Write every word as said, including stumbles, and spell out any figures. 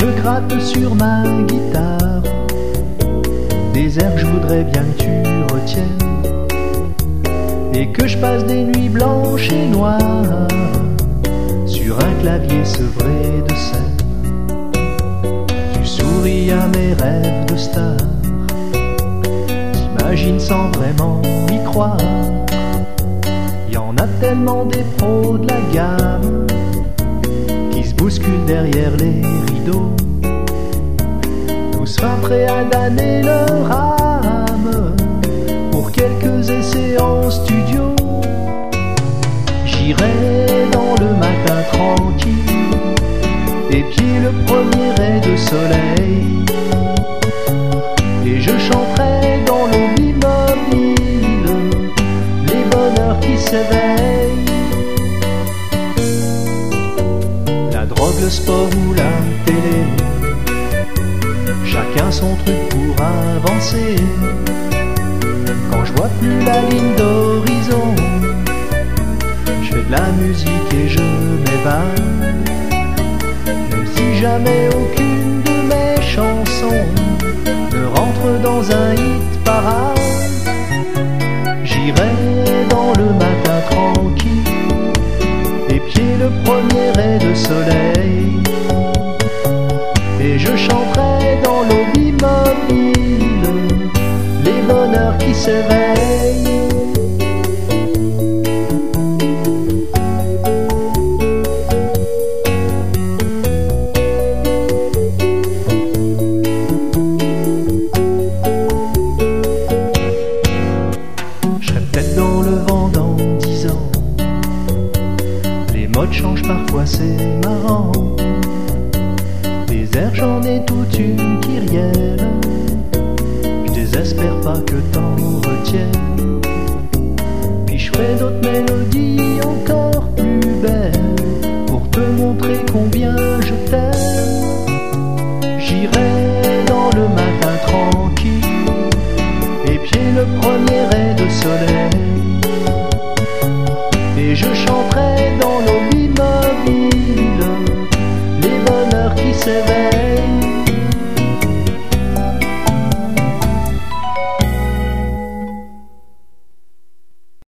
je gratte sur ma guitare des airs que je voudrais bien que tu retiennes, et que je passe des nuits blanches et noires sur un clavier sevré de scène. Tu souris à mes rêves de star, t'imagines sans vraiment y croire. Y en a tellement des pros de la gamme qui se bousculent derrière les rideaux, tous fins prêts à damner leur âme pour quelques essais en studio. J'irai dans le matin tranquille, épier le premier ray de soleil, et je chanterai dans l'aube immobile les bonheurs qui s'éveillent. La drogue, le sport ou la télé, chacun son truc pour avancer. Quand je vois plus la ligne d'horizon, je fais de la musique et je m'évade. Même si jamais aucune de mes chansons ne rentre dans un hit parade, j'irai dans le matin tranquille, épier le premier ray de soleil, et je chanterai dans l'aube immobile les bonheurs qui s'éveillent. Je serai peut-être dans le vent dans dix ans, les modes changent parfois, c'est marrant. Des airs, j'en ai toute une kyrielle, je désespère pas que t'en retiennes. Puis je ferai d'autres mélodies encore